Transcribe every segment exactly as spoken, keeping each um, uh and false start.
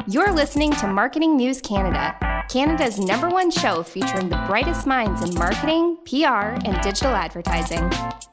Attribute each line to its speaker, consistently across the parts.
Speaker 1: You're listening to Marketing News Canada, Canada's number one show featuring the brightest minds in marketing, P R, and digital advertising.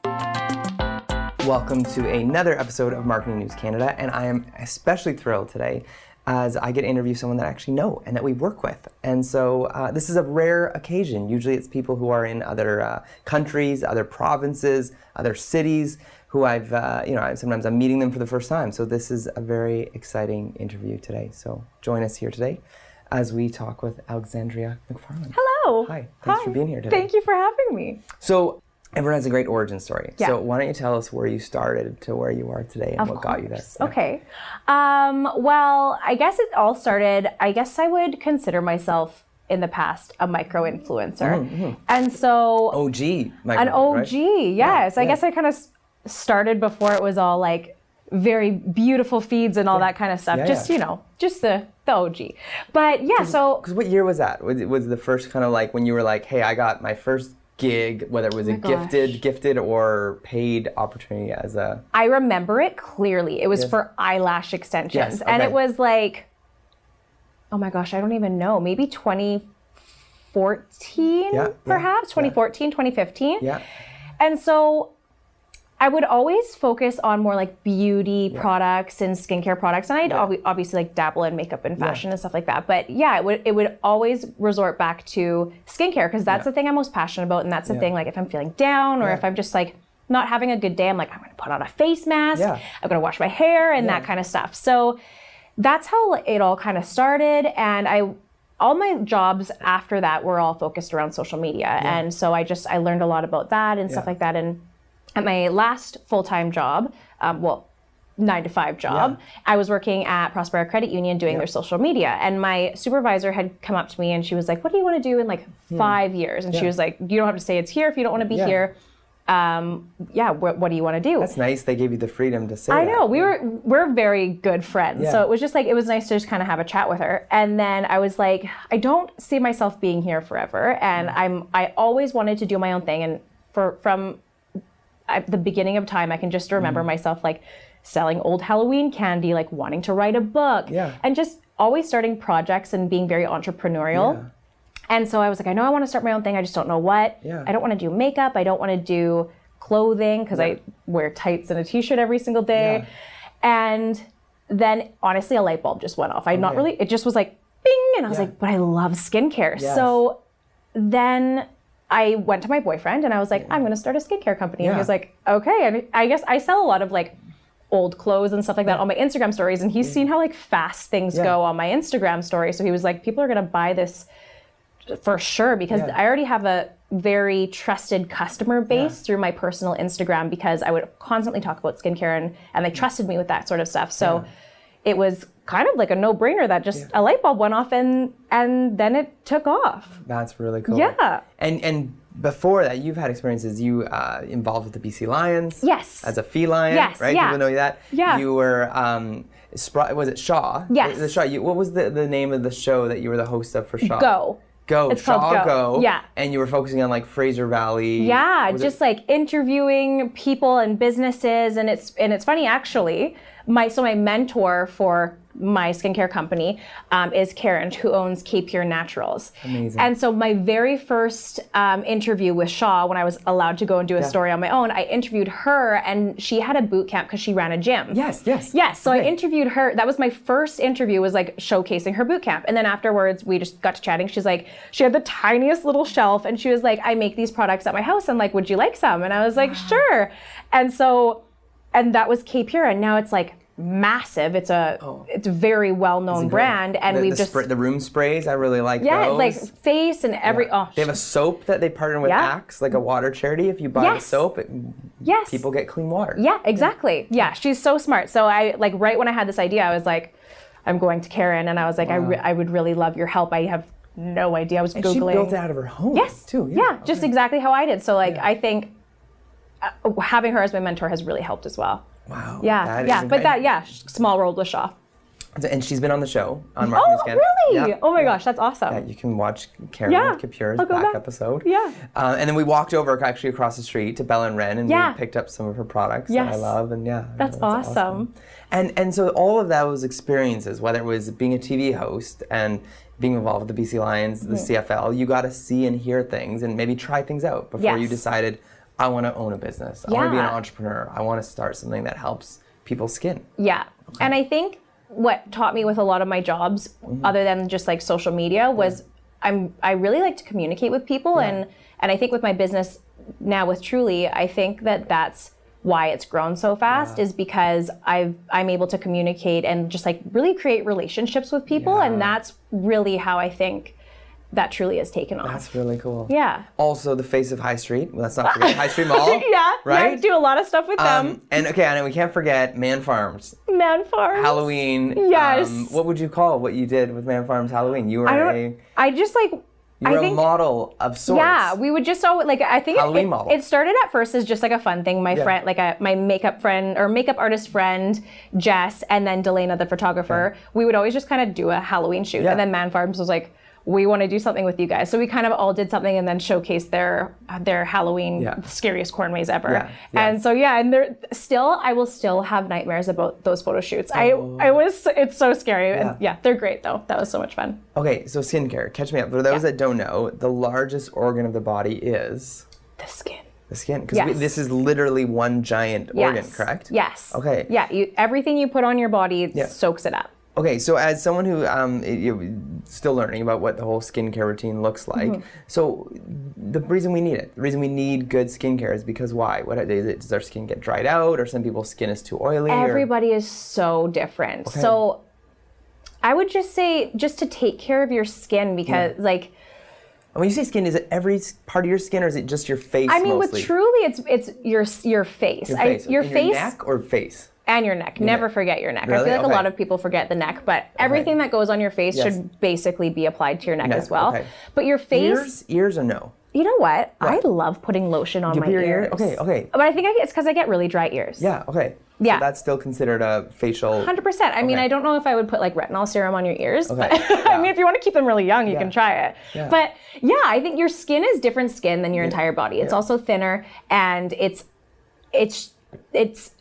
Speaker 2: Welcome to another episode of Marketing News Canada, and I am especially thrilled today as I get to interview someone that I actually know and that we work with. And so uh, this is a rare occasion. Usually it's people who are in other uh, countries, other provinces, other cities, who I've, uh, you know, sometimes I'm meeting them for the first time. So this is a very exciting interview today. So join us here today as we talk with Alexandria McFarland.
Speaker 3: Hello.
Speaker 2: Hi. Thanks
Speaker 3: Hi.
Speaker 2: for being here today.
Speaker 3: Thank you for having me.
Speaker 2: So everyone has a great origin story.
Speaker 3: Yeah.
Speaker 2: So why don't you tell us where you started to where you are today and
Speaker 3: Of
Speaker 2: what
Speaker 3: course.
Speaker 2: got you there? Yeah.
Speaker 3: Okay. Um, well, I guess it all started, I guess I would consider myself in the past a micro-influencer.
Speaker 2: Mm-hmm.
Speaker 3: And so...
Speaker 2: O G. Micro,
Speaker 3: An O G,
Speaker 2: right?
Speaker 3: yes.
Speaker 2: Yeah,
Speaker 3: I
Speaker 2: yeah.
Speaker 3: guess I kind of started before it was all like very beautiful feeds and all
Speaker 2: Yeah.
Speaker 3: that kind of stuff.
Speaker 2: Yeah,
Speaker 3: just,
Speaker 2: yeah.
Speaker 3: you know, just the, the O G. But yeah, so...
Speaker 2: Because what year was that? Was it was the first kind of like when you were like, hey, I got my first gig, whether it was
Speaker 3: Oh
Speaker 2: a
Speaker 3: my
Speaker 2: gifted,
Speaker 3: gosh.
Speaker 2: gifted or paid opportunity as a...
Speaker 3: I remember it clearly. It was
Speaker 2: Yes.
Speaker 3: for eyelash extensions.
Speaker 2: Yes,
Speaker 3: And it
Speaker 2: okay.
Speaker 3: was like, oh my gosh, I don't even know. Maybe twenty fourteen,
Speaker 2: Yeah, yeah,
Speaker 3: perhaps?
Speaker 2: yeah.
Speaker 3: twenty fourteen, twenty fifteen.
Speaker 2: Yeah.
Speaker 3: And so I would always focus on more like beauty products and skincare products. And I'd
Speaker 2: Yeah.
Speaker 3: ob- obviously like dabble in makeup and fashion and stuff like that. But yeah, it would it would always resort back to skincare because that's
Speaker 2: Yeah.
Speaker 3: the thing I'm most passionate about. And that's the
Speaker 2: Yeah.
Speaker 3: thing, like if I'm feeling down or
Speaker 2: Yeah.
Speaker 3: if I'm just like not having a good day, I'm like, I'm gonna put on a face mask,
Speaker 2: Yeah.
Speaker 3: I'm gonna wash my hair and
Speaker 2: Yeah.
Speaker 3: that kind of stuff. So that's how it all kind of started. And I all my jobs after that were all focused around social media. And so I just, I learned a lot about that and stuff
Speaker 2: Yeah.
Speaker 3: like that. And at my last full-time job, um, well, nine to five job,
Speaker 2: Yeah.
Speaker 3: I was working at Prospera Credit Union doing their social media. And my supervisor had come up to me and she was like, what do you want to do in like five years? And she
Speaker 2: Hmm. Yeah.
Speaker 3: was like, you don't have to say it's here if you don't want to be
Speaker 2: Yeah.
Speaker 3: here. Um, yeah, wh- what do you want to do?
Speaker 2: That's nice. They gave you the freedom to say
Speaker 3: I
Speaker 2: that.
Speaker 3: know, we were we're very good friends.
Speaker 2: Yeah.
Speaker 3: So it was just like, it was nice to just kind of have a chat with her. And then I was like, I don't see myself being here forever. And I'm, I always wanted to do my own thing. And for, from at the beginning of time, I can just remember
Speaker 2: Mm.
Speaker 3: myself like selling old Halloween candy, like wanting to write a book
Speaker 2: Yeah.
Speaker 3: and just always starting projects and being very entrepreneurial.
Speaker 2: Yeah.
Speaker 3: And so I was like, I know I want to start my own thing. I just don't know what.
Speaker 2: Yeah.
Speaker 3: I don't want to do makeup. I don't want to do clothing because I wear tights and a t-shirt every single day. And then honestly, a light bulb just went off. I not
Speaker 2: Okay.
Speaker 3: really, it just was like, bing. And I was
Speaker 2: Yeah.
Speaker 3: like, but I love skincare.
Speaker 2: Yes.
Speaker 3: So then I went to my boyfriend and I was like, I'm going to start a skincare company. And
Speaker 2: Yeah.
Speaker 3: he was like, okay. And I guess I sell a lot of like old clothes and stuff like that on my Instagram stories. And he's seen how like fast things
Speaker 2: Yeah.
Speaker 3: go on my Instagram story. So he was like, people are going to buy this for sure because
Speaker 2: Yeah.
Speaker 3: I already have a very trusted customer base
Speaker 2: Yeah.
Speaker 3: through my personal Instagram because I would constantly talk about skincare and, and they trusted me with that sort of stuff. So it was kind of like a no-brainer that just a light bulb went off and and then it took off.
Speaker 2: That's really cool.
Speaker 3: Yeah.
Speaker 2: And and before that, you've had experiences. You uh, involved with the B C Lions.
Speaker 3: Yes.
Speaker 2: As a feline.
Speaker 3: Yes,
Speaker 2: Right.
Speaker 3: yeah.
Speaker 2: People know that.
Speaker 3: Yeah.
Speaker 2: You were. Um, Spr- was it Shaw?
Speaker 3: Yes.
Speaker 2: The Shaw. You, what was the, the name of the show that you were the host of for Shaw?
Speaker 3: Go.
Speaker 2: Go.
Speaker 3: It's
Speaker 2: Shaw
Speaker 3: called Go. Yeah.
Speaker 2: And you were focusing on like Fraser Valley.
Speaker 3: Yeah,
Speaker 2: Was
Speaker 3: just
Speaker 2: it-
Speaker 3: like interviewing people and businesses, and it's and it's funny actually. My so my mentor for my skincare company um, is Karen, who owns K Pure Naturals.
Speaker 2: Amazing.
Speaker 3: And so my very first um, interview with Shaw, when I was allowed to go and do a
Speaker 2: Yeah.
Speaker 3: story on my own, I interviewed her, and she had a boot camp because she ran a gym.
Speaker 2: Yes. Yes.
Speaker 3: Yes, so I
Speaker 2: Okay.
Speaker 3: interviewed her. That was my first interview, was like showcasing her boot camp. And then afterwards, we just got to chatting. She's like, she had the tiniest little shelf and she was like, I make these products at my house. And like, would you like some? And I was like, sure. And so, and that was K Pure. And now it's like massive. It's a,
Speaker 2: Oh.
Speaker 3: it's a very well-known brand. And
Speaker 2: the,
Speaker 3: we've
Speaker 2: the
Speaker 3: just,
Speaker 2: spray- the room sprays. I really like
Speaker 3: yeah,
Speaker 2: those.
Speaker 3: like face and every, oh,
Speaker 2: They have a soap that they partner with
Speaker 3: Yeah.
Speaker 2: Axe, like a water charity. If you buy the
Speaker 3: Yes.
Speaker 2: soap, it,
Speaker 3: yes.
Speaker 2: people get clean water.
Speaker 3: Yeah, exactly. Yeah, she's so smart. So I like right when I had this idea, I was like, I'm going to Karen, and I was like, I, re- I would really love your help. I have no idea. I was
Speaker 2: And
Speaker 3: googling.
Speaker 2: she built it out of her home.
Speaker 3: Yes,
Speaker 2: Too.
Speaker 3: Yeah, just
Speaker 2: okay.
Speaker 3: exactly how I did. So like,
Speaker 2: Yeah.
Speaker 3: I think uh, having her as my mentor has really helped as well.
Speaker 2: Wow.
Speaker 3: Yeah,
Speaker 2: that is
Speaker 3: yeah. But
Speaker 2: incredible.
Speaker 3: that, yeah, small world with Shaw.
Speaker 2: And she's been on the show on Marketing News
Speaker 3: Oh,
Speaker 2: Canada.
Speaker 3: really?
Speaker 2: Yeah.
Speaker 3: Oh my
Speaker 2: Yeah.
Speaker 3: gosh, that's awesome.
Speaker 2: Yeah, you can watch Karen
Speaker 3: Yeah,
Speaker 2: Kapoor's
Speaker 3: I'll go
Speaker 2: back,
Speaker 3: back.
Speaker 2: episode.
Speaker 3: Yeah.
Speaker 2: Uh, and then we walked over actually across the street to Bell and Wren, and
Speaker 3: Yeah.
Speaker 2: we picked up some of her products that I
Speaker 3: Yes.
Speaker 2: love. And yeah,
Speaker 3: That's awesome.
Speaker 2: And and so all of those experiences, whether it was being a T V host and being involved with the B C Lions, the C F L, you got to see and hear things and maybe try things out before you
Speaker 3: Yes.
Speaker 2: decided, I want to own a business. I want to be an
Speaker 3: Yeah.
Speaker 2: entrepreneur. I want to start something that helps people's skin.
Speaker 3: Yeah. And I think what taught me with a lot of my jobs,
Speaker 2: Mm-hmm.
Speaker 3: other than just like social media, was I'm I really like to communicate with people, and and I think with my business now with Truly, I think that that's why it's grown so fast
Speaker 2: Yeah.
Speaker 3: is because I've I'm able to communicate and just like really create relationships with people,
Speaker 2: Yeah.
Speaker 3: and that's really how I think that Truly has taken off.
Speaker 2: That's really cool.
Speaker 3: Yeah.
Speaker 2: Also, the face of High Street. Let's not forget High Street Mall.
Speaker 3: yeah, yeah, I
Speaker 2: Right?
Speaker 3: do a lot of stuff with them.
Speaker 2: Um, and okay, and we can't forget Man Farms.
Speaker 3: Man Farms.
Speaker 2: Halloween.
Speaker 3: Yes.
Speaker 2: Um, what would you call what you did with Man Farms Halloween? You were
Speaker 3: I
Speaker 2: a
Speaker 3: don't. I just like.
Speaker 2: you
Speaker 3: I
Speaker 2: were
Speaker 3: think,
Speaker 2: a model of sorts.
Speaker 3: Yeah, we would just always like. I think it,
Speaker 2: Halloween
Speaker 3: it,
Speaker 2: model.
Speaker 3: it started at first as just like a fun thing. My
Speaker 2: Yeah.
Speaker 3: friend, like a my makeup friend or makeup artist friend, Jess, and then Delana, the photographer. We would always just kind of do a Halloween shoot,
Speaker 2: Yeah.
Speaker 3: and then Man Farms was like, we want to do something with you guys. So we kind of all did something and then showcased their their Halloween
Speaker 2: Yeah.
Speaker 3: scariest corn maze ever.
Speaker 2: Yeah, yeah.
Speaker 3: And so yeah, and there still I will still have nightmares about those photo shoots. I I was it's so scary.
Speaker 2: Yeah.
Speaker 3: And yeah, they're great though. That was so much fun.
Speaker 2: Okay, so skincare. Catch me up. For those
Speaker 3: Yeah.
Speaker 2: that don't know, the largest organ of the body is
Speaker 3: The skin.
Speaker 2: the skin. Because
Speaker 3: Yes.
Speaker 2: this is literally one giant organ,
Speaker 3: Yes.
Speaker 2: correct?
Speaker 3: Yes.
Speaker 2: Okay.
Speaker 3: Yeah, you, everything you put on your body
Speaker 2: Yeah.
Speaker 3: soaks it up.
Speaker 2: Okay, so as someone who um you still learning about what the whole skincare routine looks like,
Speaker 3: Mm-hmm.
Speaker 2: so the reason we need it, the reason we need good skincare is because why? What is it? Does our skin get dried out, or some people's skin is too oily? or-
Speaker 3: Everybody is so different.
Speaker 2: Okay.
Speaker 3: So I would just say just to take care of your skin because like
Speaker 2: And when you say skin, is it every s- part of your skin, or is it just your face?
Speaker 3: I mean
Speaker 2: mostly?
Speaker 3: with Truly it's it's your your face.
Speaker 2: your face,
Speaker 3: I, your
Speaker 2: And
Speaker 3: face
Speaker 2: your neck or face.
Speaker 3: and your neck. Never
Speaker 2: neck.
Speaker 3: forget your neck. I
Speaker 2: Really?
Speaker 3: feel like
Speaker 2: Okay.
Speaker 3: a lot of people forget the neck, but everything that goes on your face
Speaker 2: Yes.
Speaker 3: should basically be applied to your neck
Speaker 2: Neck,
Speaker 3: as well.
Speaker 2: okay.
Speaker 3: But your face,
Speaker 2: Ears, ears or no?
Speaker 3: you know what? I love putting lotion on
Speaker 2: You
Speaker 3: my
Speaker 2: put your ear-
Speaker 3: ears.
Speaker 2: okay, okay.
Speaker 3: But I think I get, it's because I get really dry ears.
Speaker 2: Yeah. Okay.
Speaker 3: Yeah.
Speaker 2: So that's still considered a facial.
Speaker 3: one hundred percent. I mean,
Speaker 2: Okay.
Speaker 3: I don't know if I would put like retinol serum on your ears,
Speaker 2: Okay.
Speaker 3: but
Speaker 2: Yeah.
Speaker 3: I mean, if you want to keep them really young, you
Speaker 2: Yeah.
Speaker 3: can try it.
Speaker 2: Yeah.
Speaker 3: But yeah, I think your skin is different skin than your entire body. It's
Speaker 2: Yeah.
Speaker 3: also thinner and it's it's it's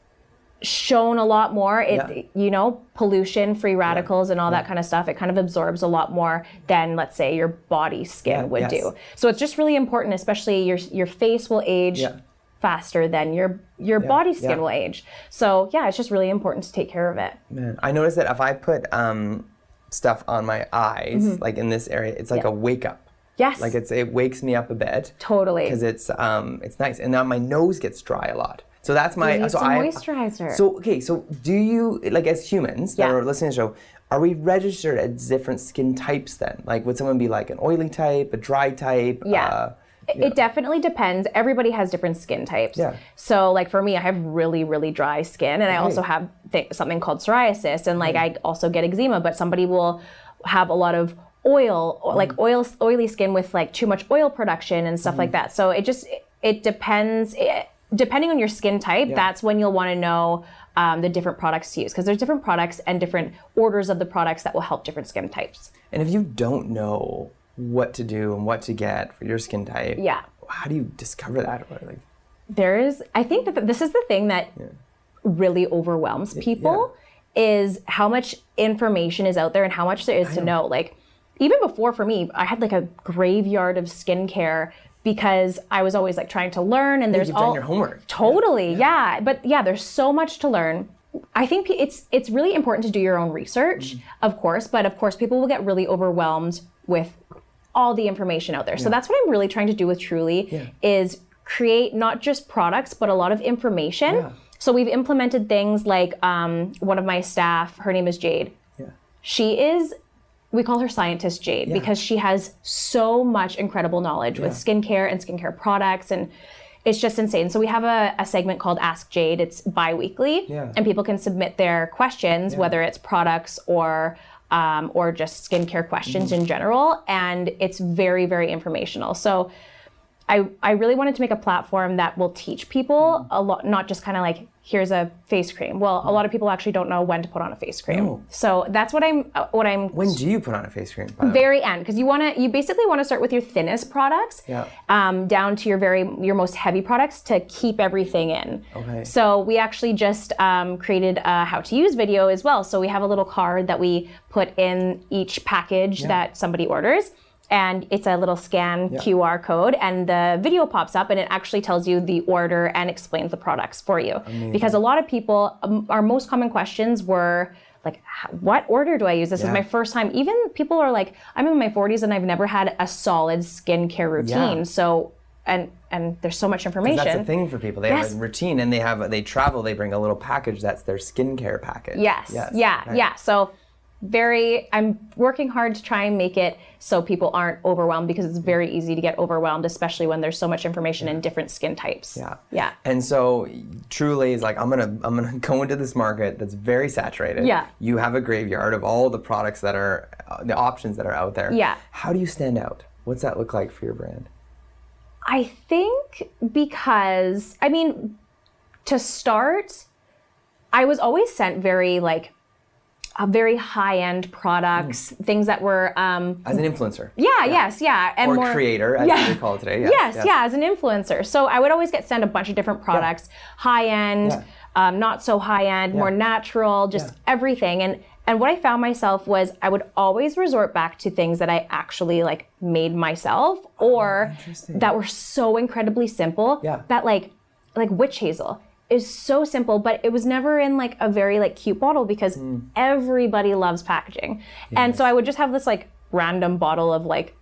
Speaker 3: shown a lot more. It
Speaker 2: Yeah.
Speaker 3: you know, pollution, free radicals and all that kind of stuff. It kind of absorbs a lot more than let's say your body skin
Speaker 2: Yeah,
Speaker 3: would
Speaker 2: yes.
Speaker 3: do. So it's just really important, especially your your face will age
Speaker 2: Yeah.
Speaker 3: faster than your your body skin
Speaker 2: yeah.
Speaker 3: will age. So yeah, it's just really important to take care of it.
Speaker 2: Man, I noticed that if I put um, stuff on my eyes, like in this area, it's like
Speaker 3: Mm-hmm. Yeah.
Speaker 2: a wake up.
Speaker 3: Yes.
Speaker 2: Like it's it wakes me up a bit.
Speaker 3: Totally.
Speaker 2: Because it's um it's nice, and now my nose gets dry a lot. So that's my
Speaker 3: You need
Speaker 2: so
Speaker 3: some
Speaker 2: I
Speaker 3: moisturizer.
Speaker 2: So okay, so do you like as humans that
Speaker 3: Yeah.
Speaker 2: are listening to the show, are we registered as different skin types then? Like would someone be like an oily type, a dry type?
Speaker 3: Yeah.
Speaker 2: Uh,
Speaker 3: It- It definitely depends. Everybody has different skin types.
Speaker 2: Yeah.
Speaker 3: So, like for me, I have really, really dry skin, and I also have th- something called psoriasis, and like I also get eczema. But somebody will have a lot of oil, or, like oil, oily skin with like too much oil production and stuff like that. So it just it, it depends. It, depending on your skin type, that's when you'll want to know um, the different products to use, because there's different products and different orders of the products that will help different skin types.
Speaker 2: And if you don't know what to do and what to get for your skin type,
Speaker 3: Yeah.
Speaker 2: how do you discover that? Or like,
Speaker 3: There is, I think that this is the thing that really overwhelms people is how much information is out there and how much there is to know. Like even before for me, I had like a graveyard of skincare because I was always like trying to learn, and there's
Speaker 2: you've
Speaker 3: all
Speaker 2: done your homework.
Speaker 3: Totally, yeah. But yeah, there's so much to learn. I think pe- it's it's really important to do your own research, of course, but of course people will get really overwhelmed with all the information out there. So that's what I'm really trying to do with Truly is create not just products, but a lot of information.
Speaker 2: Yeah.
Speaker 3: So we've implemented things like um, one of my staff, her name is Jade.
Speaker 2: Yeah.
Speaker 3: She is, we call her Scientist Jade because she has so much incredible knowledge with skincare and skincare products, and it's just insane. So we have a, a segment called Ask Jade. It's bi-weekly,
Speaker 2: Yeah.
Speaker 3: and people can submit their questions, whether it's products or um, or just skincare questions in general, and it's very, very informational. So I, I really wanted to make a platform that will teach people a lot, not just kind of like here's a face cream. Well, a lot of people actually don't know when to put on a face cream.
Speaker 2: Oh.
Speaker 3: So that's what I'm, uh, what I'm.
Speaker 2: When do you put on a face cream? By the way?
Speaker 3: Very end, because you want to, you basically want to start with your thinnest products,
Speaker 2: Yeah.
Speaker 3: um, down to your very, your most heavy products to keep everything in.
Speaker 2: Okay.
Speaker 3: So we actually just um, created a how to use video as well. So we have a little card that we put in each package
Speaker 2: Yeah.
Speaker 3: that somebody orders. And it's a little scan
Speaker 2: Yeah.
Speaker 3: Q R code, and the video pops up, and it actually tells you the order and explains the products for you.
Speaker 2: Amazing.
Speaker 3: Because a lot of people, um, our most common questions were like, "H- what order do I use? This
Speaker 2: Yeah.
Speaker 3: is my first time. Even people are like, I'm in my forties and I've never had a solid skincare routine.
Speaker 2: Yeah.
Speaker 3: So, and and there's so much information.
Speaker 2: That's the thing for people. They
Speaker 3: Yes.
Speaker 2: have a routine, and they have they travel. They bring a little package that's their skincare package.
Speaker 3: Yes.
Speaker 2: Yes.
Speaker 3: Yeah.
Speaker 2: Right.
Speaker 3: Yeah. So very, I'm working hard to try and make it so people aren't overwhelmed, because it's very easy to get overwhelmed, especially when there's so much information in different skin types.
Speaker 2: Yeah.
Speaker 3: Yeah.
Speaker 2: And so Truly is like, I'm gonna I'm gonna go into this market that's very saturated.
Speaker 3: Yeah.
Speaker 2: You have a graveyard of all the products that are uh, the options that are out there.
Speaker 3: Yeah.
Speaker 2: How do you stand out? What's that look like for your brand?
Speaker 3: I think because, I mean, to start, I was always sent very like, uh, very high-end products,
Speaker 2: Mm.
Speaker 3: things that were, um,
Speaker 2: As an influencer.
Speaker 3: yeah, yes, yeah. And
Speaker 2: Or
Speaker 3: more,
Speaker 2: creator, as
Speaker 3: yeah.
Speaker 2: they call it today. Yes,
Speaker 3: Yes,
Speaker 2: yes.
Speaker 3: yeah, as an influencer. So I would always get sent a bunch of different products, high-end,
Speaker 2: Yeah.
Speaker 3: um, not so high-end, more
Speaker 2: Yeah.
Speaker 3: natural, just
Speaker 2: Yeah.
Speaker 3: everything. And and what I found myself was I would always resort back to things that I actually like made myself, or
Speaker 2: Oh, interesting.
Speaker 3: that were so incredibly simple
Speaker 2: Yeah.
Speaker 3: that like like witch hazel is so simple, but it was never in like a very like cute bottle, because
Speaker 2: Mm.
Speaker 3: everybody loves packaging. And so I would just have this like random bottle of like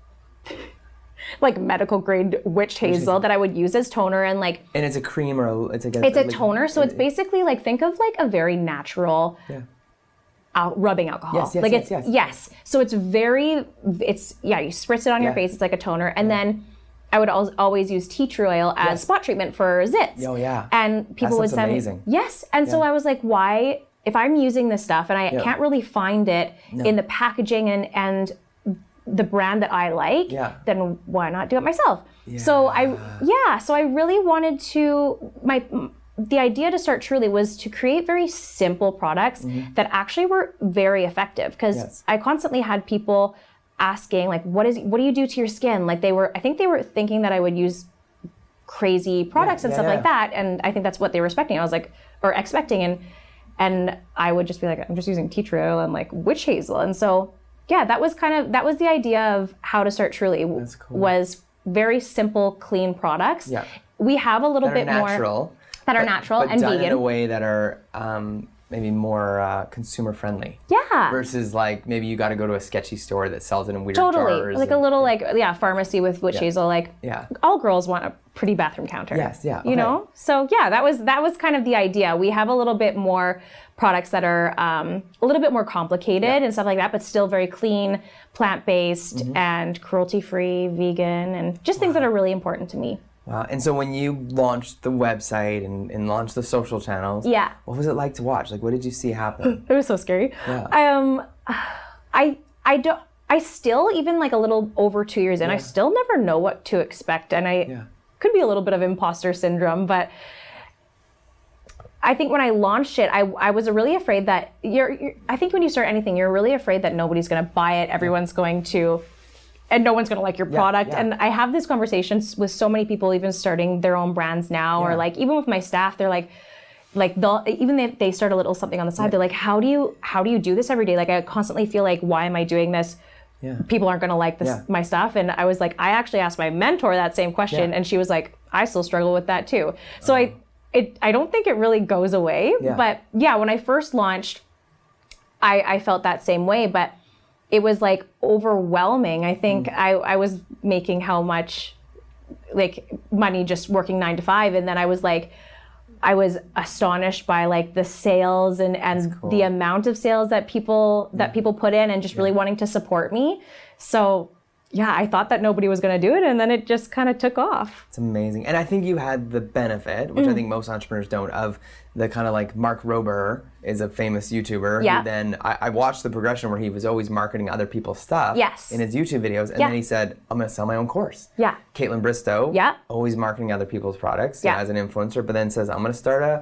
Speaker 3: like medical grade witch hazel that I would use as toner, and like
Speaker 2: And it's a cream or a, it's like a,
Speaker 3: it's a
Speaker 2: like-
Speaker 3: toner, so it's basically like, think of like a very natural
Speaker 2: Yeah.
Speaker 3: al- rubbing alcohol.
Speaker 2: Yes, yes,
Speaker 3: like
Speaker 2: yes,
Speaker 3: it's
Speaker 2: yes.
Speaker 3: yes. So it's very it's yeah, you spritz it on your
Speaker 2: Yeah.
Speaker 3: face, it's like a toner, and then I would al- always use tea tree oil as
Speaker 2: Yes.
Speaker 3: spot treatment for zits.
Speaker 2: Oh, yeah.
Speaker 3: And people would
Speaker 2: That sounds
Speaker 3: send
Speaker 2: amazing.
Speaker 3: yes, and so I was like, why? If I'm using this stuff and I
Speaker 2: Yeah.
Speaker 3: can't really find it in the packaging and and the brand that I like,
Speaker 2: Yeah.
Speaker 3: then why not do it myself? So I yeah, so I really wanted to my the idea to start Truly was to create very simple products that actually were very effective, because
Speaker 2: Yes.
Speaker 3: I constantly had people asking like, what is what do you do to your skin? Like they were I think they were thinking that I would use crazy products and
Speaker 2: yeah,
Speaker 3: stuff
Speaker 2: yeah.
Speaker 3: like that, and I think that's what they were expecting. I was like, or expecting, and and I would just be like, I'm just using tea tree oil and like witch hazel. And so yeah, that was kind of that was the idea of how to start Truly.
Speaker 2: That's cool.
Speaker 3: Was very simple, clean products.
Speaker 2: Yeah.
Speaker 3: We have a little
Speaker 2: that are
Speaker 3: bit more
Speaker 2: natural.
Speaker 3: that are
Speaker 2: but-
Speaker 3: natural
Speaker 2: but
Speaker 3: and
Speaker 2: done
Speaker 3: vegan.
Speaker 2: in a way that are um, maybe more uh, consumer friendly.
Speaker 3: Yeah.
Speaker 2: Versus like maybe you got to go to a sketchy store that sells it in weird
Speaker 3: Totally.
Speaker 2: jars.
Speaker 3: Like a
Speaker 2: and-
Speaker 3: little like yeah, pharmacy with witch
Speaker 2: Yeah.
Speaker 3: hazel. Like
Speaker 2: Yeah.
Speaker 3: all girls want a pretty bathroom counter.
Speaker 2: Yes, yeah,
Speaker 3: You
Speaker 2: okay.
Speaker 3: know? So yeah, that was that was kind of the idea. We have a little bit more products that are um, a little bit more complicated and stuff like that, but still very clean, plant-based,
Speaker 2: Mm-hmm.
Speaker 3: and cruelty-free, vegan, and just things that are really important to me.
Speaker 2: Wow. And so when you launched the website and, and launched the social channels,
Speaker 3: Yeah.
Speaker 2: what was it like to watch? Like, what did you see happen?
Speaker 3: It was so scary.
Speaker 2: Yeah.
Speaker 3: Um, I I don't. I still, even like a little over two years in, I
Speaker 2: Yeah.
Speaker 3: still never know what to expect, and I
Speaker 2: Yeah.
Speaker 3: could be a little bit of imposter syndrome, but I think when I launched it, I I was really afraid that you're, you're. I think when you start anything, you're really afraid that nobody's going to buy it. Everyone's going to. And no one's going to like your product.
Speaker 2: yeah.
Speaker 3: And I have these conversations with so many people, even starting their own brands now, or
Speaker 2: Yeah.
Speaker 3: like even with my staff, they're like, like they'll even if they start a little something on the side, they're like, how do you how do you do this every day? Like I constantly feel like, why am I doing this?
Speaker 2: Yeah.
Speaker 3: People aren't going to like this
Speaker 2: Yeah.
Speaker 3: my stuff. And I was like, I actually asked my mentor that same question,
Speaker 2: Yeah.
Speaker 3: and she was like, I still struggle with that too. So I it I don't think it really goes away.
Speaker 2: Yeah.
Speaker 3: But yeah, when I first launched, I I felt that same way, but it was like overwhelming. I think I, I was making how much like money just working nine to five. And then I was like, I was astonished by like the sales and, and
Speaker 2: cool.
Speaker 3: the amount of sales that people that people put in, and just really wanting to support me. So yeah, I thought that nobody was going to do it, and then it just kind of took off.
Speaker 2: It's amazing. And I think you had the benefit,
Speaker 3: Mm.
Speaker 2: which I think most entrepreneurs don't, of the kind of like Mark Rober is a famous YouTuber.
Speaker 3: Yeah.
Speaker 2: Who then I, I watched the progression where he was always marketing other people's stuff
Speaker 3: Yes.
Speaker 2: in his YouTube videos. And
Speaker 3: Yeah.
Speaker 2: then he said, I'm going to sell my own course.
Speaker 3: Yeah.
Speaker 2: Caitlin Bristow,
Speaker 3: Yeah.
Speaker 2: always marketing other people's products
Speaker 3: Yeah.
Speaker 2: as an influencer, but then says, I'm going to start a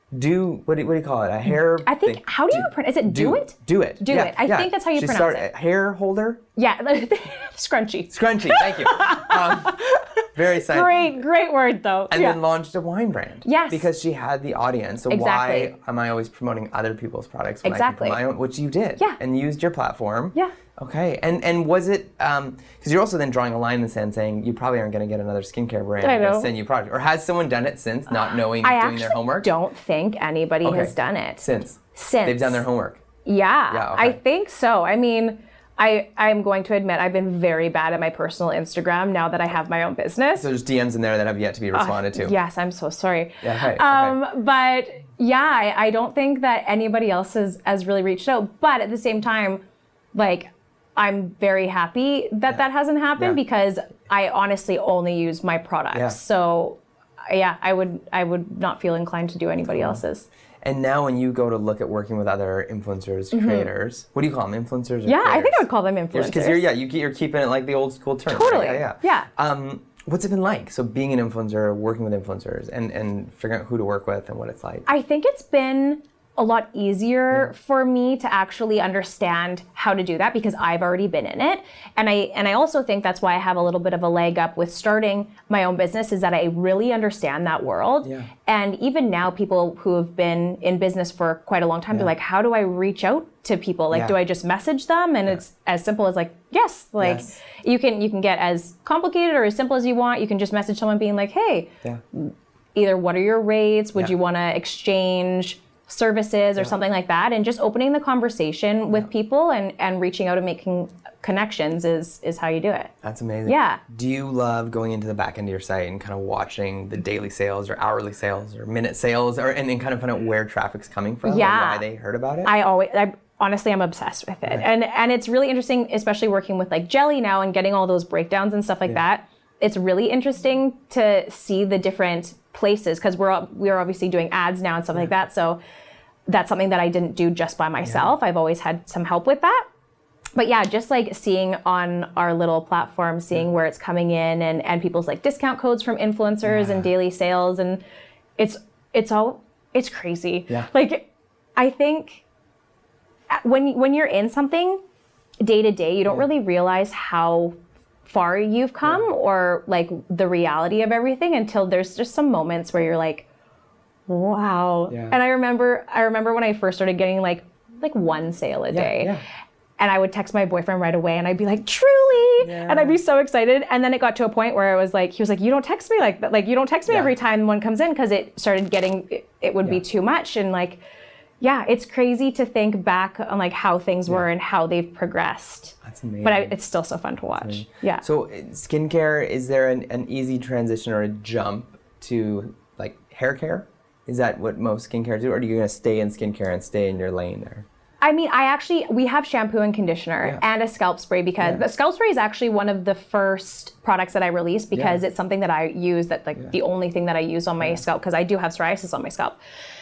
Speaker 2: do what do, what do you call it? A hair.
Speaker 3: I think.
Speaker 2: thing.
Speaker 3: How do you pronounce? Is it do, it?
Speaker 2: Do it.
Speaker 3: Do
Speaker 2: yeah,
Speaker 3: it. I
Speaker 2: yeah.
Speaker 3: think that's how you
Speaker 2: she
Speaker 3: pronounce
Speaker 2: started,
Speaker 3: it.
Speaker 2: Hair holder.
Speaker 3: Yeah, scrunchy.
Speaker 2: Scrunchy. Thank you. Um, very exciting.
Speaker 3: Great, great word though.
Speaker 2: And
Speaker 3: yeah.
Speaker 2: then launched a wine brand.
Speaker 3: Yes.
Speaker 2: Because she had the audience. So
Speaker 3: Exactly.
Speaker 2: why am I always promoting other people's products when
Speaker 3: Exactly.
Speaker 2: I can promote my own? Which you did.
Speaker 3: Yeah.
Speaker 2: And used your platform.
Speaker 3: Yeah.
Speaker 2: Okay. And and was it because um, you're also then drawing a line in the sand saying you probably aren't going to get another skincare brand
Speaker 3: I know.
Speaker 2: to send you product, or has someone done it since, not knowing,
Speaker 3: I
Speaker 2: doing
Speaker 3: actually
Speaker 2: their homework?
Speaker 3: don't think anybody
Speaker 2: Okay.
Speaker 3: has done it.
Speaker 2: Since.
Speaker 3: Since.
Speaker 2: They've done their homework.
Speaker 3: Yeah,
Speaker 2: Yeah, okay.
Speaker 3: I think so. I mean, I, I'm going to admit I've been very bad at my personal Instagram now that I have my own business.
Speaker 2: So there's D Ms in there that have yet to be responded to.
Speaker 3: Yes, I'm so sorry.
Speaker 2: Yeah, okay,
Speaker 3: um,
Speaker 2: okay.
Speaker 3: But yeah, I, I don't think that anybody else has, has really reached out. But at the same time, like, I'm very happy that
Speaker 2: Yeah.
Speaker 3: that hasn't happened
Speaker 2: Yeah.
Speaker 3: because I honestly only use my products.
Speaker 2: Yeah.
Speaker 3: So yeah, I would I would not feel inclined to do anybody else's.
Speaker 2: And now when you go to look at working with other influencers, creators, what do you call them? Influencers or
Speaker 3: Yeah, I think I
Speaker 2: creators?
Speaker 3: would call them influencers.
Speaker 2: Because you're, yeah, you, you're keeping it like the old school term.
Speaker 3: Totally.
Speaker 2: Right? Yeah,
Speaker 3: Yeah.
Speaker 2: Um, what's it been like? So being an influencer, working with influencers, and, and figuring out who to work with and what it's like.
Speaker 3: I think it's been a lot easier for me to actually understand how to do that because I've already been in it. And I and I also think that's why I have a little bit of a leg up with starting my own business is that I really understand that world.
Speaker 2: Yeah.
Speaker 3: And even now people who have been in business for quite a long time, they're like, how do I reach out to people? Like,
Speaker 2: Yeah.
Speaker 3: do I just message them? And it's as simple as like, yes, like
Speaker 2: Yes.
Speaker 3: you can you can get as complicated or as simple as you want. You can just message someone being like, hey,
Speaker 2: Yeah.
Speaker 3: either what are your rates? Would
Speaker 2: Yeah.
Speaker 3: you want to exchange services or something like that? And just opening the conversation with people and, and reaching out and making connections is is how you do it.
Speaker 2: That's amazing.
Speaker 3: Yeah.
Speaker 2: Do you love going into the back end of your site and kind of watching the daily sales or hourly sales or minute sales or and, and kind of find out where traffic's coming from
Speaker 3: Yeah.
Speaker 2: and why they heard about it?
Speaker 3: I always, I honestly, I'm obsessed with it. And and it's really interesting, especially working with like Jelly now and getting all those breakdowns and stuff like that. It's really interesting to see the different places because we're all- we're obviously doing ads now and stuff like that. So that's something that I didn't do just by myself. I've always had some help with that. But yeah, just like seeing on our little platform, seeing where it's coming in and, and people's like discount codes from influencers
Speaker 2: Yeah.
Speaker 3: and daily sales. And it's, it's all, it's crazy.
Speaker 2: Yeah.
Speaker 3: Like, I think when, when you're in something day to day, you don't really realize how far you've come or like the reality of everything until there's just some moments where you're like, wow.
Speaker 2: Yeah.
Speaker 3: And I remember, I remember when I first started getting like, like one sale a
Speaker 2: Yeah,
Speaker 3: day.
Speaker 2: yeah.
Speaker 3: And I would text my boyfriend right away and I'd be like, truly.
Speaker 2: Yeah.
Speaker 3: And I'd be so excited. And then it got to a point where I was like, he was like, you don't text me like that. Like, you don't text me
Speaker 2: Yeah.
Speaker 3: every time one comes in because it started getting, it, it would be
Speaker 2: Yeah.
Speaker 3: too much. And like, yeah, it's crazy to think back on like how things were and how they've progressed.
Speaker 2: That's amazing.
Speaker 3: But I, it's still so fun to watch. Yeah.
Speaker 2: So uh, skincare, is there an, an easy transition or a jump to like hair care? Is that what most skincare do? Or are you going to stay in skincare and stay in your lane there?
Speaker 3: I mean, I actually, we have shampoo and conditioner
Speaker 2: Yeah.
Speaker 3: and a scalp spray because
Speaker 2: Yeah.
Speaker 3: the scalp spray is actually one of the first products that I released because
Speaker 2: Yeah.
Speaker 3: it's something that I use that like
Speaker 2: Yeah.
Speaker 3: the only thing that I use on my scalp because I do have psoriasis on my scalp.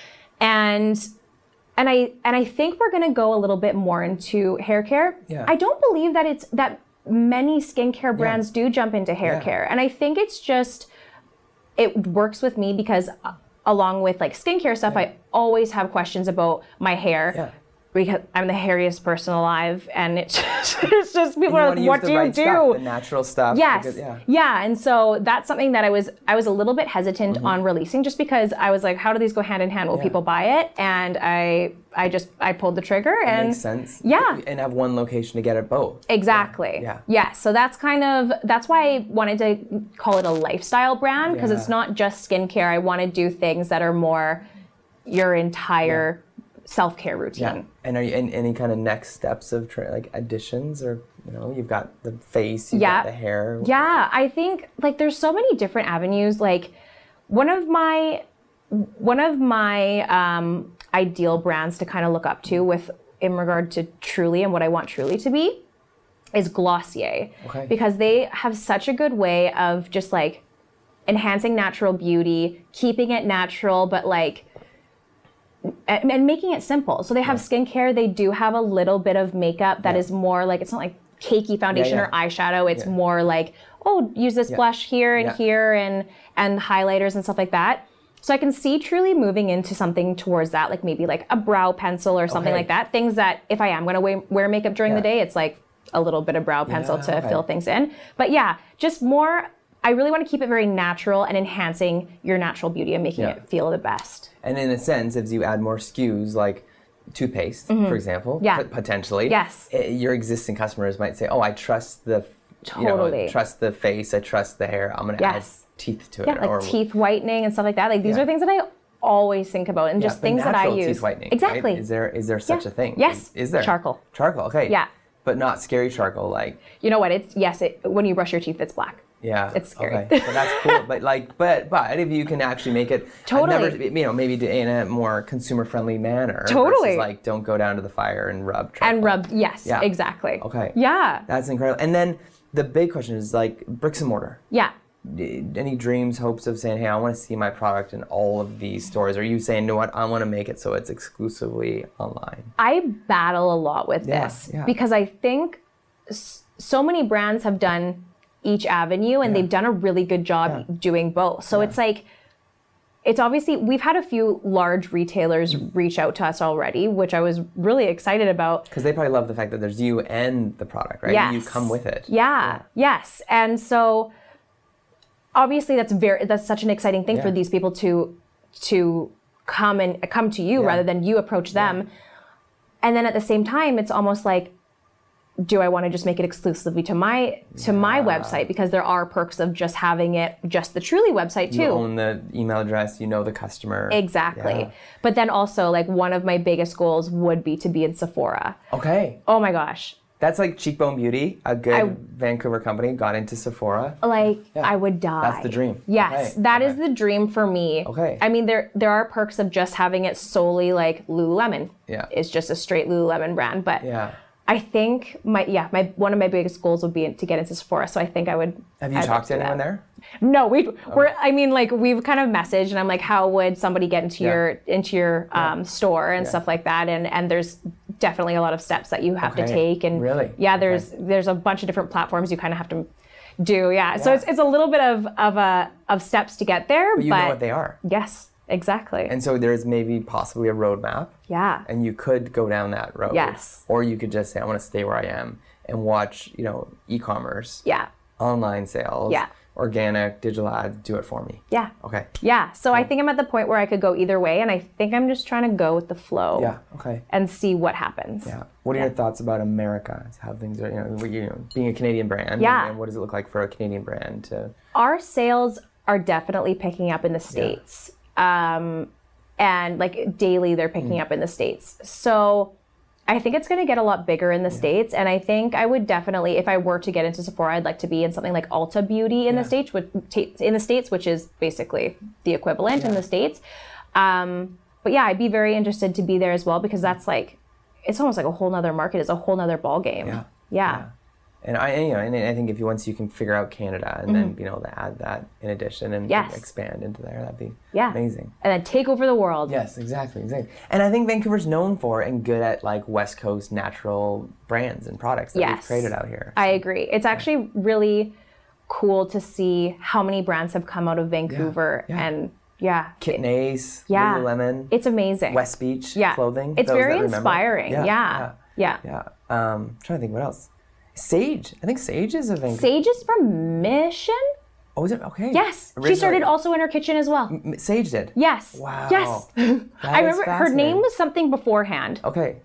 Speaker 3: And and I and I think we're gonna go a little bit more into hair care.
Speaker 2: Yeah.
Speaker 3: I don't believe that it's that many skincare brands do jump into hair
Speaker 2: Yeah.
Speaker 3: care. And I think it's just it works with me because uh, along with like skincare stuff, I always have questions about my hair.
Speaker 2: Yeah.
Speaker 3: Because I'm the hairiest person alive, and it's just, it's just people
Speaker 2: You
Speaker 3: are
Speaker 2: wanna
Speaker 3: like,
Speaker 2: use
Speaker 3: "What
Speaker 2: the
Speaker 3: do you
Speaker 2: right
Speaker 3: do?"
Speaker 2: stuff, the natural stuff.
Speaker 3: Yes,
Speaker 2: because- yeah.
Speaker 3: yeah, and so that's something that I was I was a little bit hesitant on releasing, just because I was like, "How do these go hand in hand? Will
Speaker 2: Yeah.
Speaker 3: people buy it?" And I I just I pulled the trigger, and
Speaker 2: Makes sense.
Speaker 3: Yeah.
Speaker 2: And have one location to get it both.
Speaker 3: exactly,
Speaker 2: Yeah.
Speaker 3: yeah. So that's kind of that's why I wanted to call it a lifestyle brand because it's
Speaker 2: Yeah.
Speaker 3: not just skincare. I want to do things that are more your entire self-care routine.
Speaker 2: Yeah. And are you in any kind of next steps of tra- like additions, or you know, you've got the face, you've
Speaker 3: Yeah.
Speaker 2: got the hair.
Speaker 3: Yeah, I think like there's so many different avenues. Like one of my one of my um, ideal brands to kind of look up to with in regard to Truly and what I want Truly to be is Glossier.
Speaker 2: Okay.
Speaker 3: Because they have such a good way of just like enhancing natural beauty, keeping it natural, but like and, and making it simple. So they have skincare. They do have a little bit of makeup that
Speaker 2: Yeah.
Speaker 3: is more like, it's not like cakey foundation
Speaker 2: yeah.
Speaker 3: or eyeshadow. It's
Speaker 2: Yeah.
Speaker 3: more like, oh, use this
Speaker 2: Yeah.
Speaker 3: blush here and
Speaker 2: Yeah.
Speaker 3: here and and highlighters and stuff like that. So I can see Truly moving into something towards that, like maybe like a brow pencil or something
Speaker 2: Okay.
Speaker 3: like that. Things that if I am going to wear, wear makeup during
Speaker 2: Yeah.
Speaker 3: the day, it's like a little bit of brow pencil
Speaker 2: Yeah,
Speaker 3: to
Speaker 2: okay.
Speaker 3: fill things in. But yeah, just more, I really want to keep it very natural and enhancing your natural beauty and making
Speaker 2: Yeah.
Speaker 3: it feel the best.
Speaker 2: And in a sense, if you add more S K Us, like toothpaste, for example,
Speaker 3: Mm-hmm. Yeah.
Speaker 2: pot- potentially,
Speaker 3: Yes.
Speaker 2: eh, your existing customers might say, oh, I trust the, you know,
Speaker 3: Totally.
Speaker 2: I trust the face, I trust the hair, I'm going to
Speaker 3: Yes.
Speaker 2: add teeth to it.
Speaker 3: Yeah, like
Speaker 2: or,
Speaker 3: teeth whitening and stuff like that. Like these
Speaker 2: Yeah.
Speaker 3: are things that I always think about and
Speaker 2: Yeah,
Speaker 3: just
Speaker 2: but
Speaker 3: things that I
Speaker 2: natural
Speaker 3: use.
Speaker 2: teeth whitening,
Speaker 3: Exactly.
Speaker 2: right? Is there is there such
Speaker 3: Yeah.
Speaker 2: a thing?
Speaker 3: Yes.
Speaker 2: Is, is there?
Speaker 3: Charcoal.
Speaker 2: Charcoal, okay.
Speaker 3: Yeah.
Speaker 2: But not scary charcoal, like,
Speaker 3: You know what? It's yes, it, when you brush your teeth, it's black.
Speaker 2: yeah.
Speaker 3: It's scary.
Speaker 2: Okay. But that's cool. But like, but but if you can actually make it, I've
Speaker 3: Totally.
Speaker 2: never, you know, maybe do it in a more consumer-friendly manner.
Speaker 3: Totally.
Speaker 2: Versus like, don't go down to the fire and rub charcoal.
Speaker 3: And rub, yes,
Speaker 2: Yeah.
Speaker 3: exactly.
Speaker 2: Okay.
Speaker 3: Yeah.
Speaker 2: That's incredible. And then the big question is like bricks and mortar.
Speaker 3: Yeah.
Speaker 2: D- Any dreams, hopes of saying, hey, I want to see my product in all of these stores? Or are you saying, no, what, I want to make it so it's exclusively online?
Speaker 3: I battle a lot with
Speaker 2: Yeah,
Speaker 3: this
Speaker 2: yeah.
Speaker 3: because I think s- so many brands have done each avenue and
Speaker 2: Yeah.
Speaker 3: they've done a really good job
Speaker 2: Yeah.
Speaker 3: doing both. So it's like, it's obviously, we've had a few large retailers reach out to us already, which I was really excited about.
Speaker 2: Because they probably love the fact that there's you and the product, right?
Speaker 3: Yes.
Speaker 2: You come with it.
Speaker 3: Yeah, yes. And so obviously that's very that's such an exciting thing for
Speaker 2: Yeah.
Speaker 3: these people to to come and come to you
Speaker 2: Yeah.
Speaker 3: rather than you approach them. And then at the same time it's almost like, do I want to just make it exclusively to my to my website, because there are perks of just having it just the Truly website too.
Speaker 2: You own the email address, you know the customer.
Speaker 3: Exactly.
Speaker 2: Yeah.
Speaker 3: But then also like one of my biggest goals would be to be in Sephora.
Speaker 2: Okay.
Speaker 3: Oh my gosh.
Speaker 2: That's like Cheekbone Beauty, a good
Speaker 3: I-
Speaker 2: Vancouver company, got into Sephora.
Speaker 3: Like
Speaker 2: Yeah.
Speaker 3: I would die.
Speaker 2: That's the dream.
Speaker 3: Yes,
Speaker 2: Okay.
Speaker 3: that is
Speaker 2: Okay.
Speaker 3: the dream for me.
Speaker 2: Okay.
Speaker 3: I mean, there there are perks of just having it solely like Lululemon.
Speaker 2: Yeah.
Speaker 3: It's just a straight Lululemon brand, but
Speaker 2: Yeah.
Speaker 3: I think my yeah my one of my biggest goals would be to get into Sephora. So I think I would.
Speaker 2: Have you
Speaker 3: I'd
Speaker 2: talked to
Speaker 3: do
Speaker 2: anyone
Speaker 3: that.
Speaker 2: there?
Speaker 3: No, we we're I mean like we've kind of messaged, and I'm like, how would somebody get into
Speaker 2: Yeah.
Speaker 3: your into your um, store and
Speaker 2: Yeah.
Speaker 3: stuff like that, and and there's definitely a lot of steps that you have to
Speaker 2: Okay.
Speaker 3: take, and
Speaker 2: Really?
Speaker 3: yeah,
Speaker 2: Okay.
Speaker 3: there's there's a bunch of different platforms you kind of have to do, yeah. So
Speaker 2: Yeah.
Speaker 3: it's it's a little bit of of a of steps to get there,
Speaker 2: But you know what they are.
Speaker 3: yes, exactly,
Speaker 2: And so there's maybe possibly a roadmap,
Speaker 3: yeah,
Speaker 2: and you could go down that road.
Speaker 3: Yes.
Speaker 2: Or you could just say, I want to stay where I am and watch, you know, e-commerce,
Speaker 3: yeah,
Speaker 2: online sales,
Speaker 3: Yeah.
Speaker 2: organic, digital ads, do it for me.
Speaker 3: yeah,
Speaker 2: Okay.
Speaker 3: yeah. So I think I'm at the point where I could go either way, and I think I'm just trying to go with the flow,
Speaker 2: Yeah. Okay.
Speaker 3: and see what happens.
Speaker 2: Yeah. What are your thoughts about America? How things are, you know, you know, being a Canadian brand.
Speaker 3: Yeah.
Speaker 2: And, and what does it look like for a Canadian brand to?
Speaker 3: Our sales are definitely picking up in the States. Um, and like daily they're picking
Speaker 2: Mm.
Speaker 3: up in the States. So I think it's going to get a lot bigger in the States. And I think I would definitely, if I were to get into Sephora, I'd like to be in something like Ulta Beauty in
Speaker 2: Yeah.
Speaker 3: the States, which, in the States, which is basically the equivalent in the States. Um, but yeah, I'd be very interested to be there as well, because that's like, it's almost like a whole nother market. It's a whole nother ball game.
Speaker 2: Yeah.
Speaker 3: Yeah.
Speaker 2: And I, you know, and I think if you once you can figure out Canada and then you know to add that in addition and
Speaker 3: Mm-hmm. Yes.
Speaker 2: expand into there, that'd be
Speaker 3: Yeah.
Speaker 2: amazing.
Speaker 3: And then take over the world.
Speaker 2: Yes, exactly, exactly. And I think Vancouver's known for and good at like West Coast natural brands and products that we've
Speaker 3: Yes.
Speaker 2: created out here.
Speaker 3: I agree. It's actually really cool to see how many brands have come out of Vancouver,
Speaker 2: yeah.
Speaker 3: and yeah,
Speaker 2: Kitten Ace,
Speaker 3: yeah,
Speaker 2: Lululemon,
Speaker 3: it's amazing.
Speaker 2: West Beach
Speaker 3: yeah.
Speaker 2: clothing.
Speaker 3: It's
Speaker 2: those
Speaker 3: very
Speaker 2: that remember.
Speaker 3: inspiring. Yeah,
Speaker 2: yeah,
Speaker 3: yeah.
Speaker 2: yeah. Um, I'm trying to think what else. Sage. I think Sage is a Vancouver.
Speaker 3: Sage is from Mission.
Speaker 2: Oh, is it? Okay.
Speaker 3: Yes, she
Speaker 2: Originally-
Speaker 3: started also in her kitchen as well.
Speaker 2: M- Sage did.
Speaker 3: Yes.
Speaker 2: Wow.
Speaker 3: Yes.
Speaker 2: That
Speaker 3: I
Speaker 2: is
Speaker 3: remember her name
Speaker 2: fascinating.
Speaker 3: was something beforehand.
Speaker 2: Okay.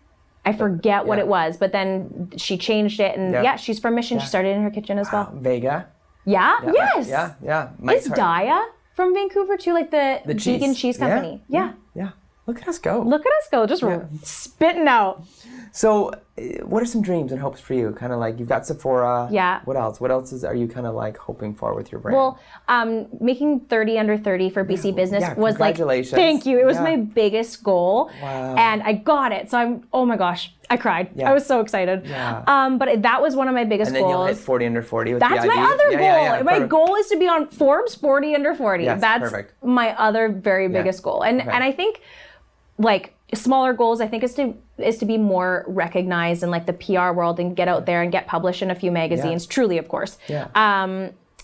Speaker 3: I forget what
Speaker 2: yeah.
Speaker 3: it was, but then she changed it, and
Speaker 2: Yeah.
Speaker 3: yeah, she's from Mission. She started in her kitchen as well.
Speaker 2: Vega.
Speaker 3: Yeah.
Speaker 2: Yeah.
Speaker 3: Yes.
Speaker 2: Yeah. Yeah. Mike's
Speaker 3: Is
Speaker 2: heart-
Speaker 3: Daya from Vancouver too, like the,
Speaker 2: The
Speaker 3: vegan cheese
Speaker 2: Yeah.
Speaker 3: company? Yeah.
Speaker 2: Yeah. Look at us go.
Speaker 3: Look at us go, just spitting out.
Speaker 2: So, uh, what are some dreams and hopes for you? Kind of like you've got Sephora.
Speaker 3: Yeah.
Speaker 2: What else? What else is are you kind of like hoping for with your brand?
Speaker 3: Well, um, making thirty under thirty for B C Business
Speaker 2: yeah,
Speaker 3: was like,
Speaker 2: congratulations.
Speaker 3: thank you. It was
Speaker 2: Yeah.
Speaker 3: my biggest goal.
Speaker 2: Wow.
Speaker 3: And I got it. So I'm, oh my gosh, I cried.
Speaker 2: Yeah.
Speaker 3: I was so excited.
Speaker 2: Yeah.
Speaker 3: Um, but it, that was one of my biggest
Speaker 2: and then
Speaker 3: goals.
Speaker 2: you'll hit forty under forty with
Speaker 3: That's
Speaker 2: the I B.
Speaker 3: my other
Speaker 2: yeah,
Speaker 3: goal.
Speaker 2: Yeah, yeah,
Speaker 3: my
Speaker 2: perfect.
Speaker 3: goal is to be on Forbes forty under forty.
Speaker 2: Yes,
Speaker 3: That's
Speaker 2: perfect.
Speaker 3: my other very biggest goal. And
Speaker 2: Okay.
Speaker 3: and I think like smaller goals I think is to is to be more recognized in like the P R world and get out there and get published in a few magazines. Truly, of course.
Speaker 2: Yeah.
Speaker 3: Um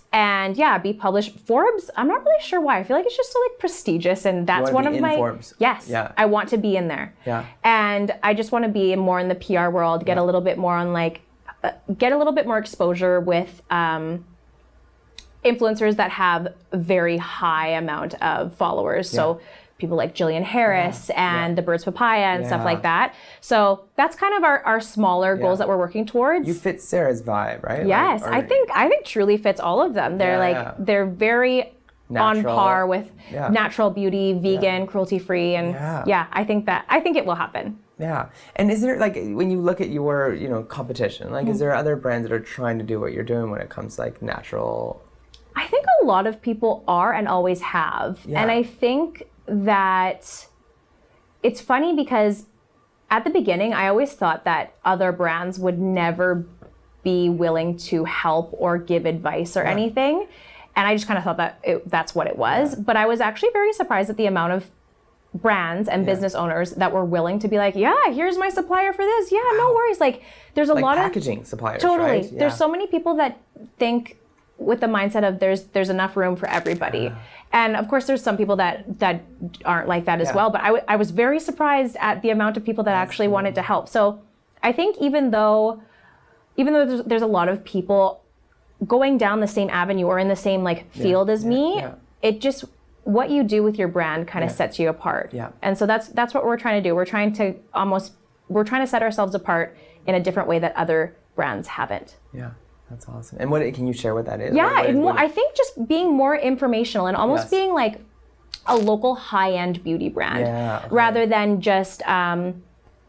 Speaker 3: and yeah, be published. Forbes, I'm not really sure why. I feel like it's just so like prestigious, and that's one
Speaker 2: be
Speaker 3: of
Speaker 2: in
Speaker 3: my
Speaker 2: Forbes.
Speaker 3: Yes,
Speaker 2: Yeah.
Speaker 3: I want to be in there.
Speaker 2: Yeah.
Speaker 3: And I just want to be more in the P R world, get
Speaker 2: Yeah.
Speaker 3: a little bit more on like, uh, get a little bit more exposure with um, influencers that have a very high amount of followers.
Speaker 2: Yeah.
Speaker 3: So people like Jillian Harris
Speaker 2: Yeah.
Speaker 3: and
Speaker 2: Yeah.
Speaker 3: the Birds Papaya and
Speaker 2: Yeah.
Speaker 3: stuff like that. So that's kind of our, our smaller
Speaker 2: Yeah.
Speaker 3: goals that we're working towards.
Speaker 2: You fit Sarah's vibe, right?
Speaker 3: Yes,
Speaker 2: Like, or-
Speaker 3: I think I think Truly fits all of them. They're
Speaker 2: Yeah,
Speaker 3: like
Speaker 2: yeah.
Speaker 3: they're very
Speaker 2: Natural.
Speaker 3: on par with
Speaker 2: Yeah.
Speaker 3: natural beauty, vegan, cruelty free, and
Speaker 2: Yeah.
Speaker 3: yeah, I think that I think it will happen.
Speaker 2: Yeah. And is there, like, when you look at your, you know, competition, like,
Speaker 3: Mm-hmm.
Speaker 2: is there other brands that are trying to do what you're doing when it comes to, like, natural?
Speaker 3: I think a lot of people are and always have,
Speaker 2: Yeah.
Speaker 3: and I think that it's funny because at the beginning, I always thought that other brands would never be willing to help or give advice or
Speaker 2: Yeah.
Speaker 3: anything. And I just kind of thought that it, that's what it was.
Speaker 2: Yeah.
Speaker 3: But I was actually very surprised at the amount of brands and
Speaker 2: Yeah.
Speaker 3: business owners that were willing to be like, yeah, here's my supplier for this. Yeah, no worries. Like there's a
Speaker 2: Like
Speaker 3: lot
Speaker 2: packaging suppliers,
Speaker 3: of totally.
Speaker 2: right? Yeah.
Speaker 3: There's so many people that think with the mindset of there's there's enough room for everybody. And of course there's some people that that aren't like that as
Speaker 2: Yeah.
Speaker 3: well, but I, w- I was very surprised at the amount of people that actually wanted to help. So I think even though even though there's, there's a lot of people going down the same avenue or in the same like field as
Speaker 2: yeah,
Speaker 3: me,
Speaker 2: yeah.
Speaker 3: it just what you do with your brand kind of
Speaker 2: Yeah.
Speaker 3: sets you apart.
Speaker 2: Yeah.
Speaker 3: And so that's that's what we're trying to do. We're trying to almost we're trying to set ourselves apart in a different way that other brands haven't.
Speaker 2: Yeah. That's awesome. And what can you share what that is?
Speaker 3: Yeah,
Speaker 2: What- what
Speaker 3: it
Speaker 2: is-
Speaker 3: more,
Speaker 2: what-
Speaker 3: I think just being more informational and almost
Speaker 2: Yes.
Speaker 3: being like a local high-end beauty brand,
Speaker 2: Yeah, okay.
Speaker 3: rather than just um,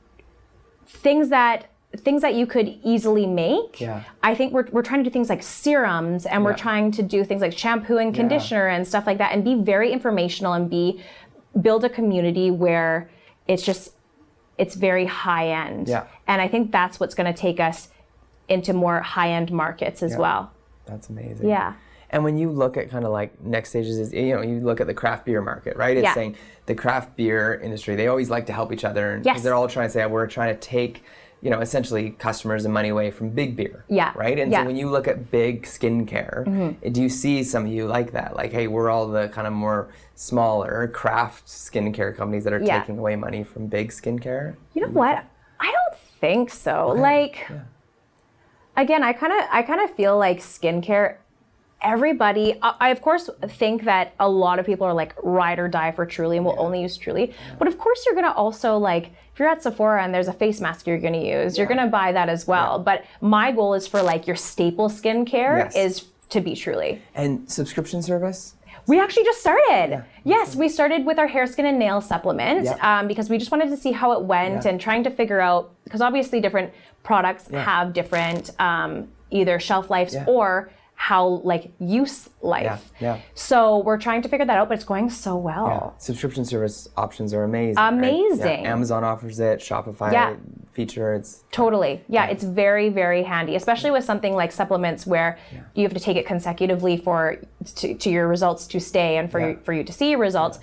Speaker 3: things that things that you could easily make.
Speaker 2: Yeah.
Speaker 3: I think we're we're trying to do things like serums, and we're
Speaker 2: Yeah.
Speaker 3: trying to do things like shampoo and conditioner and stuff like that, and be very informational and be build a community where it's just it's very high end.
Speaker 2: Yeah.
Speaker 3: And I think that's what's going to take us into more high-end markets as
Speaker 2: Yeah.
Speaker 3: well.
Speaker 2: That's amazing.
Speaker 3: Yeah.
Speaker 2: And when you look at kind of like next stages, is you know, you look at the craft beer market, right? It's
Speaker 3: Yeah.
Speaker 2: saying the craft beer industry, they always like to help each other. And, 'cause
Speaker 3: Yes.
Speaker 2: they're all trying to say, we're trying to take, you know, essentially customers and money away from big beer.
Speaker 3: Yeah.
Speaker 2: Right? And
Speaker 3: Yeah.
Speaker 2: so when you look at big skincare,
Speaker 3: Mm-hmm.
Speaker 2: do you see some of you like that? Like, hey, we're all the kind of more smaller craft skincare companies that are
Speaker 3: Yeah.
Speaker 2: taking away money from big skincare?
Speaker 3: You know what? I don't think so. Like,
Speaker 2: Yeah.
Speaker 3: again, I kind of, I kind of feel like skincare. Everybody, I, I of course think that a lot of people are like ride or die for Truly and will only use Truly. But of course, you're gonna also like if you're at Sephora and there's a face mask you're gonna use, you're gonna buy that as well.
Speaker 2: Yeah.
Speaker 3: But my goal is for like your staple skincare
Speaker 2: Yes.
Speaker 3: is to be Truly.
Speaker 2: And subscription service?
Speaker 3: We actually just started. Yes, we started with our hair, skin, and nail supplement
Speaker 2: Yeah.
Speaker 3: um, because we just wanted to see how it went
Speaker 2: Yeah.
Speaker 3: and trying to figure out, because obviously different products
Speaker 2: Yeah.
Speaker 3: have different um, either shelf lives
Speaker 2: Yeah.
Speaker 3: or how like use life.
Speaker 2: Yeah, yeah.
Speaker 3: So we're trying to figure that out, but it's going so
Speaker 2: Yeah.
Speaker 3: well.
Speaker 2: Subscription service options are amazing. right?
Speaker 3: Amazing.
Speaker 2: Yeah. Amazon offers it, Shopify
Speaker 3: Yeah.
Speaker 2: feature. It's
Speaker 3: Totally. Yeah, it's very, very handy, especially with something like supplements where you have to take it consecutively for to, to your results to stay and for
Speaker 2: Yeah.
Speaker 3: you, for you to see your results.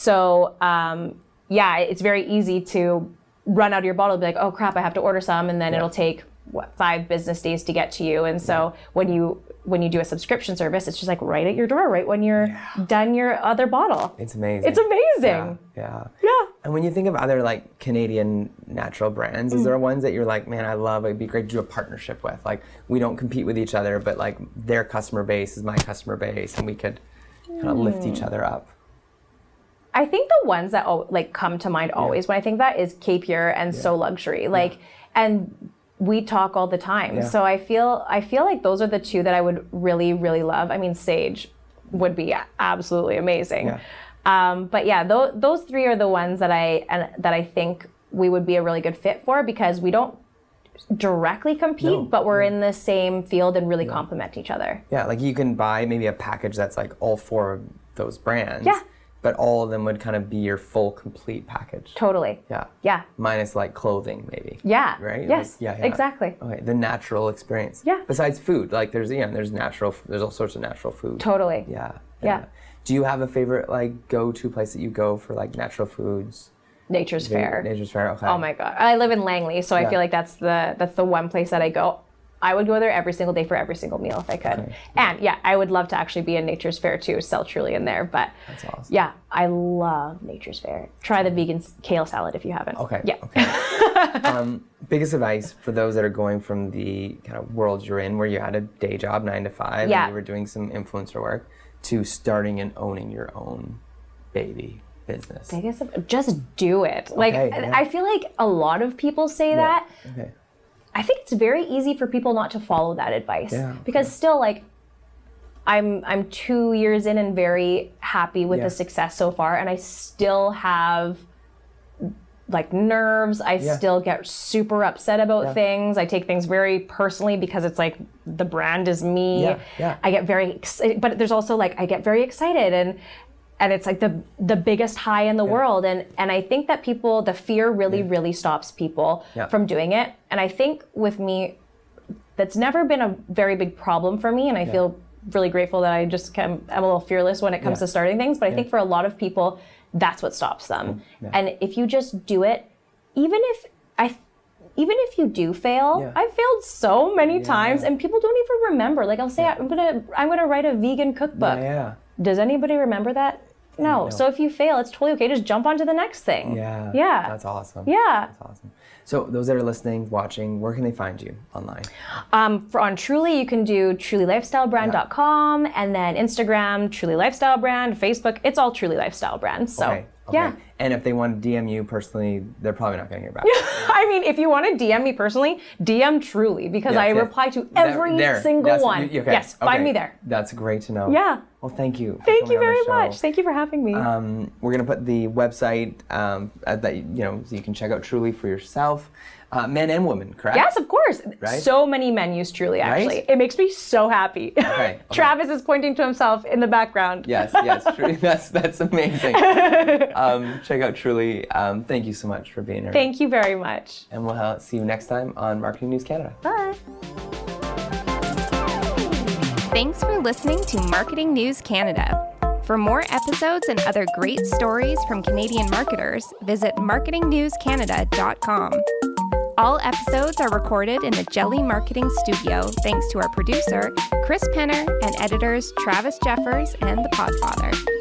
Speaker 3: So um, yeah, it's very easy to run out of your bottle and be like, oh crap, I have to order some, and then
Speaker 2: Yeah.
Speaker 3: it'll take what five business days to get to you. And so when you when you do a subscription service, it's just like right at your door, right when you're done your other bottle.
Speaker 2: it's amazing.
Speaker 3: It's amazing.
Speaker 2: Yeah.
Speaker 3: Yeah.
Speaker 2: And when you think of other like Canadian natural brands,
Speaker 3: Mm.
Speaker 2: is there ones that you're like, man, I love, it'd be great to do a partnership with? Like we don't compete with each other, but like their customer base is my customer base and we could kind of lift
Speaker 3: Mm.
Speaker 2: each other up.
Speaker 3: I think the ones that al- like come to mind always when I think that is K-Pure and So Luxury. Like, and we talk all the time.
Speaker 2: Yeah.
Speaker 3: So I feel I feel like those are the two that I would really really love. I mean, Sage would be absolutely amazing.
Speaker 2: Yeah.
Speaker 3: Um, but yeah, th- those three are the ones that I and that I think we would be a really good fit for because we don't directly compete,
Speaker 2: No,
Speaker 3: but we're in the same field and really complement each other.
Speaker 2: Yeah, like you can buy maybe a package that's like all four of those brands.
Speaker 3: Yeah.
Speaker 2: But all of them would kind of be your full complete package.
Speaker 3: Totally.
Speaker 2: Yeah.
Speaker 3: Yeah.
Speaker 2: Minus like clothing maybe.
Speaker 3: Yeah.
Speaker 2: Right?
Speaker 3: Yes.
Speaker 2: Like, yeah, yeah.
Speaker 3: Exactly.
Speaker 2: Okay, the natural experience.
Speaker 3: Yeah.
Speaker 2: Besides food, like there's yeah, there's natural, there's all sorts of natural food.
Speaker 3: Totally.
Speaker 2: Yeah.
Speaker 3: Yeah.
Speaker 2: Do you have a favorite like go-to place that you go for like natural foods?
Speaker 3: Nature's Fair.
Speaker 2: Nature's Fair. Okay.
Speaker 3: Oh my god. I live in Langley, so I
Speaker 2: Yeah.
Speaker 3: feel like that's the that's the one place that I go. I would go there every single day for every single meal if I could.
Speaker 2: Okay.
Speaker 3: And yeah, I would love to actually be in Nature's Fair too, sell Truly in there. But
Speaker 2: That's awesome.
Speaker 3: yeah, I love Nature's Fair. Try the vegan kale salad if you haven't.
Speaker 2: Okay.
Speaker 3: Yeah.
Speaker 2: Okay. um, biggest advice for those that are going from the kind of world you're in, where you had a day job, nine to five,
Speaker 3: Yeah.
Speaker 2: and you were doing some influencer work, to starting and owning your own baby business.
Speaker 3: Biggest, just do it. Like,
Speaker 2: Okay, yeah.
Speaker 3: I feel like a lot of people say
Speaker 2: Yeah.
Speaker 3: that.
Speaker 2: Okay.
Speaker 3: I think it's very easy for people not to follow that advice.
Speaker 2: Yeah,
Speaker 3: because still, like, I'm I'm two years in and very happy with
Speaker 2: Yeah.
Speaker 3: the success so far, and I still have like nerves. I
Speaker 2: Yeah.
Speaker 3: still get super upset about
Speaker 2: Yeah.
Speaker 3: things. I take things very personally because it's like the brand is me.
Speaker 2: Yeah, yeah.
Speaker 3: I get very excited, but there's also like I get very excited and and it's like the the biggest high in the world. And and I think that people, the fear really, really stops people
Speaker 2: Yeah.
Speaker 3: from doing it. And I think with me, that's never been a very big problem for me. And I feel really grateful that I just can, I'm a little fearless when it comes
Speaker 2: Yeah.
Speaker 3: to starting things. But I think for a lot of people, that's what stops them.
Speaker 2: Yeah.
Speaker 3: And if you just do it, even if I, even if you do fail,
Speaker 2: Yeah.
Speaker 3: I've failed so many
Speaker 2: Yeah.
Speaker 3: times, and people don't even remember. Like I'll say, I'm gonna, I'm gonna write a vegan cookbook.
Speaker 2: Yeah, yeah.
Speaker 3: Does anybody remember that? No.
Speaker 2: No.
Speaker 3: So if you fail, it's totally okay. Just jump onto the next thing.
Speaker 2: Yeah.
Speaker 3: Yeah.
Speaker 2: That's awesome.
Speaker 3: Yeah.
Speaker 2: That's awesome. So those that are listening, watching, where can they find you online?
Speaker 3: Um, for on Truly, you can do truly lifestyle brand dot com, and then Instagram, Truly Lifestyle Brand, Facebook, it's all Truly Lifestyle Brand. So,
Speaker 2: Okay. Okay.
Speaker 3: yeah.
Speaker 2: And if they want to D M you personally, they're probably not going to hear back.
Speaker 3: I mean, if you want to D M me personally, D M Truly, because
Speaker 2: Yes,
Speaker 3: I
Speaker 2: yes.
Speaker 3: reply to
Speaker 2: There-
Speaker 3: every
Speaker 2: there.
Speaker 3: single
Speaker 2: That's-
Speaker 3: one.
Speaker 2: you- okay.
Speaker 3: Yes, find
Speaker 2: Okay.
Speaker 3: me there.
Speaker 2: That's great to know.
Speaker 3: Yeah.
Speaker 2: Well, thank you. for
Speaker 3: Thank you
Speaker 2: coming on the
Speaker 3: very
Speaker 2: show.
Speaker 3: much. Thank you for having me.
Speaker 2: Um, we're gonna put the website um, at that you know so you can check out Truly for yourself, uh, men and women, correct?
Speaker 3: Yes, of course.
Speaker 2: Right?
Speaker 3: So many men use Truly, actually.
Speaker 2: Right?
Speaker 3: It makes me so happy.
Speaker 2: Okay, okay.
Speaker 3: Travis is pointing to himself in the background.
Speaker 2: Yes, yes, Truly. That's that's amazing. um, check out Truly. Um, thank you so much for being here.
Speaker 3: Thank you very much.
Speaker 2: And we'll uh, see you next time on Marketing News Canada.
Speaker 3: Bye.
Speaker 1: Thanks for listening to Marketing News Canada. For more episodes and other great stories from Canadian marketers, visit marketing news canada dot com. All episodes are recorded in the Jelly Marketing Studio thanks to our producer, Chris Penner, and editors Travis Jeffers and The Podfather.